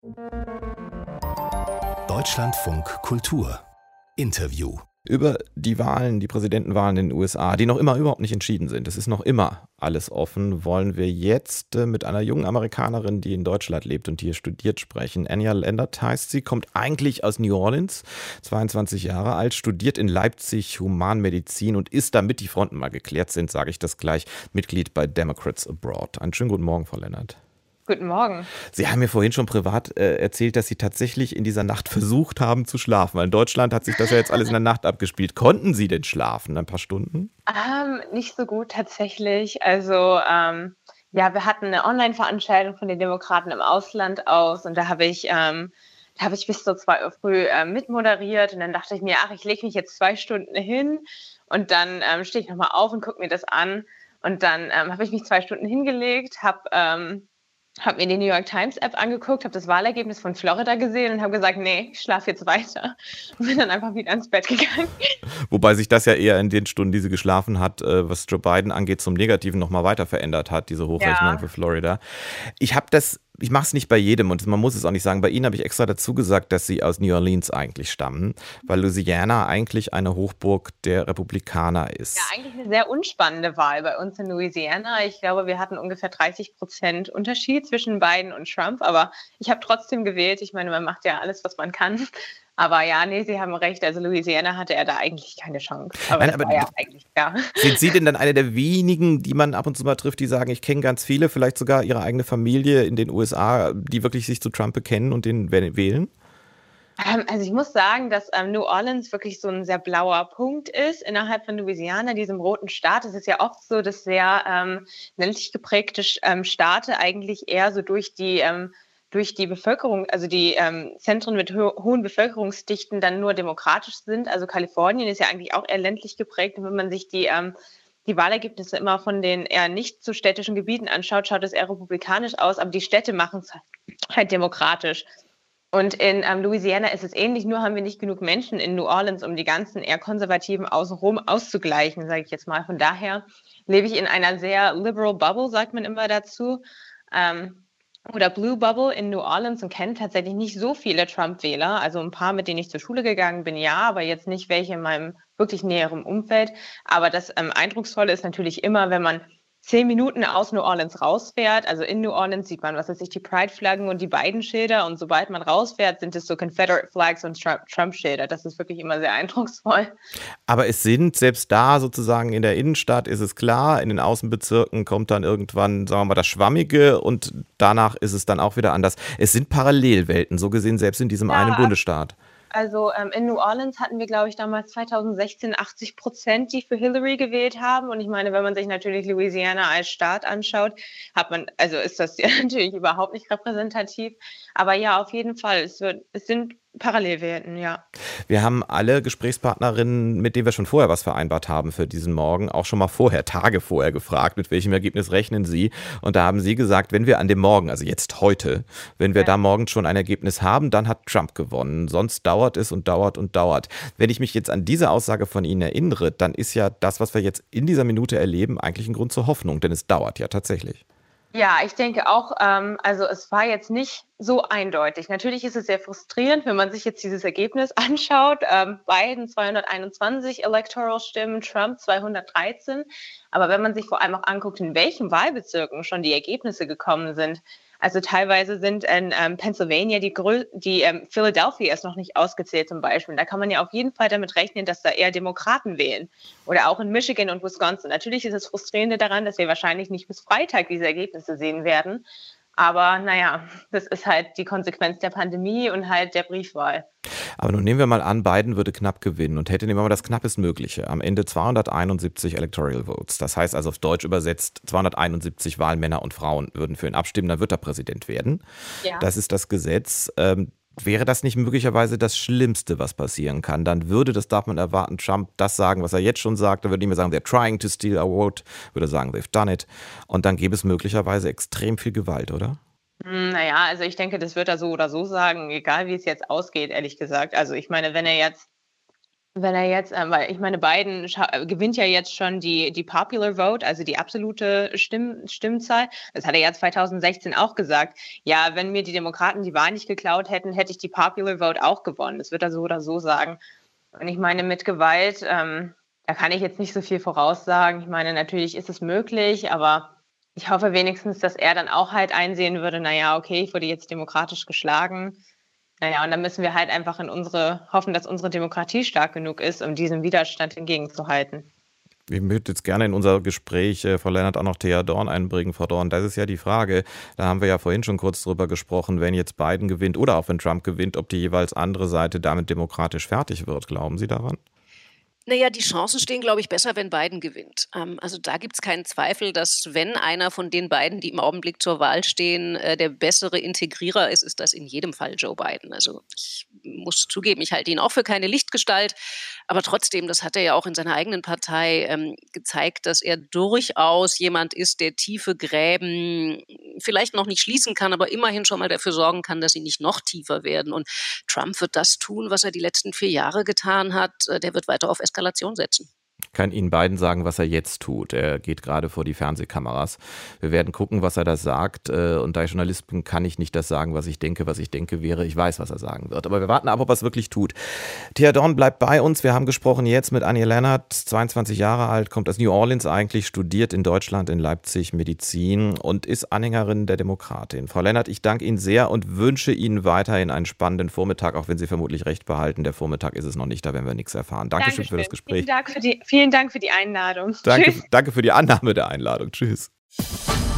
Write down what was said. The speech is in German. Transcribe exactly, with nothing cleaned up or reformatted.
Deutschlandfunk Kultur Interview. Über die Wahlen, die Präsidentenwahlen in den U S A, die noch immer überhaupt nicht entschieden sind. Es ist noch immer alles offen. Wollen wir jetzt äh, mit einer jungen Amerikanerin, die in Deutschland lebt und hier studiert, sprechen. Anya Landert heißt sie, kommt eigentlich aus New Orleans, zweiundzwanzig Jahre alt, studiert in Leipzig Humanmedizin und ist, damit die Fronten mal geklärt sind, sage ich das gleich, Mitglied bei Democrats Abroad. Einen schönen guten Morgen, Frau Landert. Guten Morgen. Sie haben mir vorhin schon privat äh, erzählt, dass Sie tatsächlich in dieser Nacht versucht haben zu schlafen. Weil in Deutschland hat sich das ja jetzt alles in der Nacht abgespielt. Konnten Sie denn schlafen, ein paar Stunden? Ähm, nicht so gut tatsächlich. Also ähm, ja, wir hatten eine Online-Veranstaltung von den Demokraten im Ausland aus und da habe ich, ähm, da habe ich bis zur zwei Uhr früh äh, mitmoderiert und dann dachte ich mir, ach, ich lege mich jetzt zwei Stunden hin und dann ähm, stehe ich nochmal auf und gucke mir das an und dann ähm, habe ich mich zwei Stunden hingelegt, habe ähm, habe mir die New York Times App angeguckt, habe das Wahlergebnis von Florida gesehen und habe gesagt, nee, ich schlafe jetzt weiter und bin dann einfach wieder ins Bett gegangen. Wobei sich das ja eher in den Stunden, die sie geschlafen hat, äh, was Joe Biden angeht, zum Negativen nochmal weiter verändert hat, diese Hochrechnung Ja. für Florida. Ich habe das, ich mache es nicht bei jedem und man muss es auch nicht sagen. Bei Ihnen habe ich extra dazu gesagt, dass Sie aus New Orleans eigentlich stammen, weil Louisiana eigentlich eine Hochburg der Republikaner ist. Ja, eigentlich eine sehr unspannende Wahl bei uns in Louisiana. Ich glaube, wir hatten ungefähr dreißig Prozent Unterschied zwischen Biden und Trump, aber ich habe trotzdem gewählt. Ich meine, man macht ja alles, was man kann. Aber ja, nee, Sie haben recht. Also Louisiana hatte er da eigentlich keine Chance. Aber Nein, das aber war ja eigentlich klar. Sind Sie denn dann eine der wenigen, die man ab und zu mal trifft, die sagen, ich kenne ganz viele, vielleicht sogar Ihre eigene Familie in den U S A, die wirklich sich zu Trump bekennen und den wählen? Ähm, also ich muss sagen, dass ähm, New Orleans wirklich so ein sehr blauer Punkt ist innerhalb von Louisiana, diesem roten Staat. Es ist ja oft so, dass sehr ähm, ländlich geprägte ähm, Staaten eigentlich eher so durch die ähm, durch die Bevölkerung, also die ähm, Zentren mit ho- hohen Bevölkerungsdichten dann nur demokratisch sind. Also Kalifornien ist ja eigentlich auch eher ländlich geprägt. Und wenn man sich die ähm, die Wahlergebnisse immer von den eher nicht so städtischen Gebieten anschaut, schaut es eher republikanisch aus, aber die Städte machen es halt demokratisch. Und in ähm, Louisiana ist es ähnlich, nur haben wir nicht genug Menschen in New Orleans, um die ganzen eher konservativen außenrum auszugleichen, sage ich jetzt mal. Von daher lebe ich in einer sehr liberal Bubble, sagt man immer dazu, ähm, oder Blue Bubble in New Orleans und kenne tatsächlich nicht so viele Trump-Wähler. Also ein paar, mit denen ich zur Schule gegangen bin, ja, aber jetzt nicht welche in meinem wirklich näheren Umfeld. Aber das ähm, Eindrucksvolle ist natürlich immer, wenn man zehn Minuten aus New Orleans rausfährt, also in New Orleans sieht man, was weiß ich, die Pride-Flaggen und die Biden-Schilder und sobald man rausfährt, sind es so Confederate Flags und Trump- Trump-Schilder. Das ist wirklich immer sehr eindrucksvoll. Aber es sind, selbst da sozusagen in der Innenstadt ist es klar, in den Außenbezirken kommt dann irgendwann, sagen wir mal, das Schwammige und danach ist es dann auch wieder anders. Es sind Parallelwelten, so gesehen selbst in diesem Ja, einen Bundesstaat. Also ähm, in New Orleans hatten wir, glaube ich, damals zweitausendsechzehn achtzig Prozent, die für Hillary gewählt haben. Und ich meine, wenn man sich natürlich Louisiana als Staat anschaut, hat man, also ist das ja natürlich überhaupt nicht repräsentativ. Aber ja, auf jeden Fall, es wird, es sind Parallelwelten, ja. Wir haben alle Gesprächspartnerinnen, mit denen wir schon vorher was vereinbart haben für diesen Morgen, auch schon mal vorher, Tage vorher gefragt, mit welchem Ergebnis rechnen Sie? Und da haben Sie gesagt, wenn wir an dem Morgen, also jetzt heute, wenn wir Ja. da morgen schon ein Ergebnis haben, dann hat Trump gewonnen. Sonst dauert es und dauert und dauert. Wenn ich mich jetzt an diese Aussage von Ihnen erinnere, dann ist ja das, was wir jetzt in dieser Minute erleben, eigentlich ein Grund zur Hoffnung, denn es dauert ja tatsächlich. Ja, ich denke auch, ähm, also es war jetzt nicht so eindeutig. Natürlich ist es sehr frustrierend, wenn man sich jetzt dieses Ergebnis anschaut. Ähm, Biden zweihunderteinundzwanzig Electoral-Stimmen, Trump zweihundertdreizehn. Aber wenn man sich vor allem auch anguckt, in welchen Wahlbezirken schon die Ergebnisse gekommen sind, also teilweise sind in ähm, Pennsylvania die, Grö die ähm, Philadelphia ist noch nicht ausgezählt zum Beispiel. Da kann man ja auf jeden Fall damit rechnen, dass da eher Demokraten wählen. Oder auch in Michigan und Wisconsin. Natürlich ist das Frustrierende daran, dass wir wahrscheinlich nicht bis Freitag diese Ergebnisse sehen werden. Aber naja, das ist halt die Konsequenz der Pandemie und halt der Briefwahl. Aber nun nehmen wir mal an, Biden würde knapp gewinnen und hätte, nehmen wir mal das Knappestmögliche, am Ende zweihunderteinundsiebzig Electoral Votes. Das heißt also auf Deutsch übersetzt, zweihunderteinundsiebzig Wahlmänner und Frauen würden für ihn abstimmen, dann wird er Präsident werden. Ja. Das ist das Gesetz. Ähm, wäre das nicht möglicherweise das Schlimmste, was passieren kann? Dann würde, das darf man erwarten, Trump das sagen, was er jetzt schon sagt. Dann würde niemand sagen, they're trying to steal our vote, würde er sagen, they've done it. Und dann gäbe es möglicherweise extrem viel Gewalt, oder? Hm, naja, also ich denke, das wird er so oder so sagen, egal wie es jetzt ausgeht, ehrlich gesagt. Also ich meine, wenn er jetzt Wenn er jetzt, ähm, weil ich meine, Biden scha- gewinnt ja jetzt schon die, die Popular Vote, also die absolute Stimm, Stimmzahl. Das hat er ja zweitausendsechzehn auch gesagt. Ja, wenn mir die Demokraten die Wahl nicht geklaut hätten, hätte ich die Popular Vote auch gewonnen. Das wird er so oder so sagen. Und ich meine, mit Gewalt, ähm, da kann ich jetzt nicht so viel voraussagen. Ich meine, natürlich ist es möglich, aber ich hoffe wenigstens, dass er dann auch halt einsehen würde, naja, okay, ich wurde jetzt demokratisch geschlagen. Naja, und dann müssen wir halt einfach in unsere, hoffen, dass unsere Demokratie stark genug ist, um diesem Widerstand entgegenzuhalten. Ich würde jetzt gerne in unser Gespräch, äh, Frau Lennart, auch noch Thea Dorn einbringen. Frau Dorn, das ist ja die Frage, da haben wir ja vorhin schon kurz drüber gesprochen, wenn jetzt Biden gewinnt oder auch wenn Trump gewinnt, ob die jeweils andere Seite damit demokratisch fertig wird. Glauben Sie daran? Naja, die Chancen stehen, glaube ich, besser, wenn Biden gewinnt. Ähm, also da gibt es keinen Zweifel, dass wenn einer von den beiden, die im Augenblick zur Wahl stehen, äh, der bessere Integrierer ist, ist das in jedem Fall Joe Biden. Also ich muss zugeben, ich halte ihn auch für keine Lichtgestalt, aber trotzdem, das hat er ja auch in seiner eigenen Partei ähm, gezeigt, dass er durchaus jemand ist, der tiefe Gräben vielleicht noch nicht schließen kann, aber immerhin schon mal dafür sorgen kann, dass sie nicht noch tiefer werden. Und Trump wird das tun, was er die letzten vier Jahre getan hat. Der wird weiter auf Eskalation setzen. Ich kann Ihnen beiden sagen, was er jetzt tut. Er geht gerade vor die Fernsehkameras. Wir werden gucken, was er da sagt. Und da ich Journalist bin, kann ich nicht das sagen, was ich denke. Was ich denke wäre, ich weiß, was er sagen wird. Aber wir warten ab, ob er es wirklich tut. Thea Dorn bleibt bei uns. Wir haben gesprochen jetzt mit Anja Lennart, zweiundzwanzig Jahre alt, kommt aus New Orleans eigentlich, studiert in Deutschland, in Leipzig Medizin und ist Anhängerin der Demokratin. Frau Lennart, ich danke Ihnen sehr und wünsche Ihnen weiterhin einen spannenden Vormittag, auch wenn Sie vermutlich recht behalten. Der Vormittag ist es noch nicht, da werden wir nichts erfahren. Dankeschön, Dankeschön. für das Gespräch. Vielen Dank für die, vielen Dank für die Einladung. Danke, danke für die Annahme der Einladung. Tschüss.